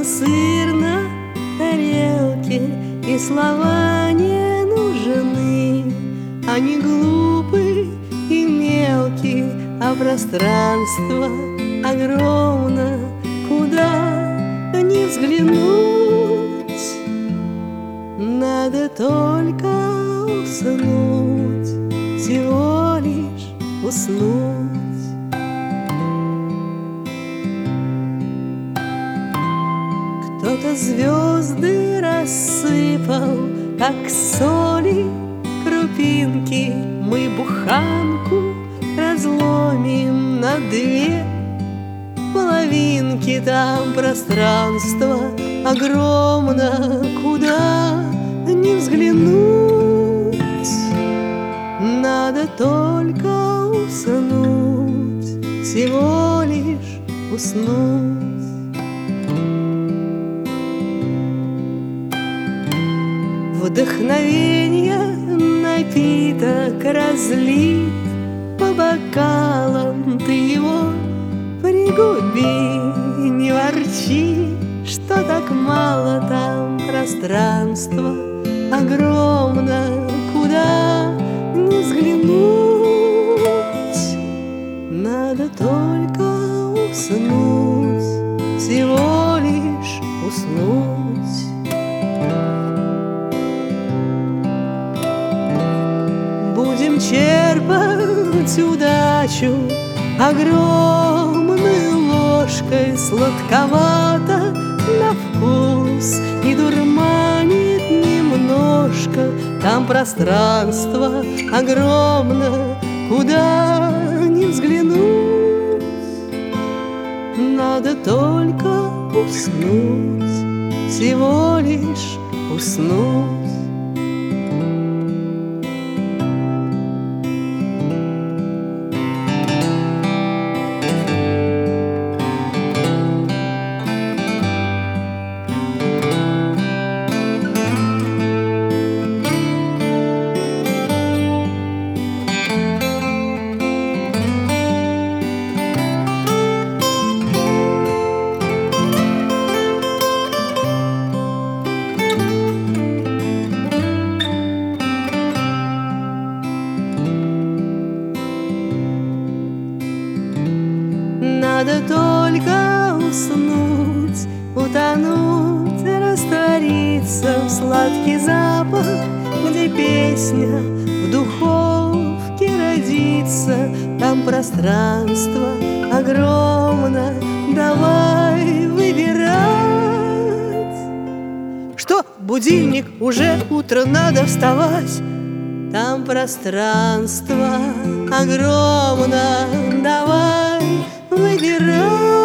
Словно сыр на тарелке, и слова не нужны. Они глупы и мелки, а пространство огромно, куда ни взглянуть. Надо только уснуть, всего лишь уснуть. Кто-то звезды рассыпал, как соли крупинки. Мы буханку разломим на две половинки. Там пространство огромно, куда ни взглянуть. Надо только уснуть, всего лишь уснуть. Вдохновенье напиток разлит по бокалам. Ты его пригуби, не ворчи, что так мало. Там пространство огромно, куда ни взглянуть. Надо только уснуть, всего лишь уснуть. Будем черпать удачу огромной ложкой. Сладковато на вкус и дурманит немножко. Там пространство огромно, куда ни взглянуть. Надо только уснуть, всего лишь уснуть. Надо только уснуть, утонуть, раствориться в сладкий запах, где песня в духовке родится. Там пространство огромно, давай выбирать. Что, будильник, уже утро, надо вставать. Там пространство огромно, давай выбирать.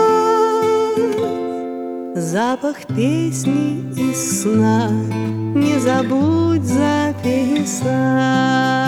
Запах песни из сна не забудь записать.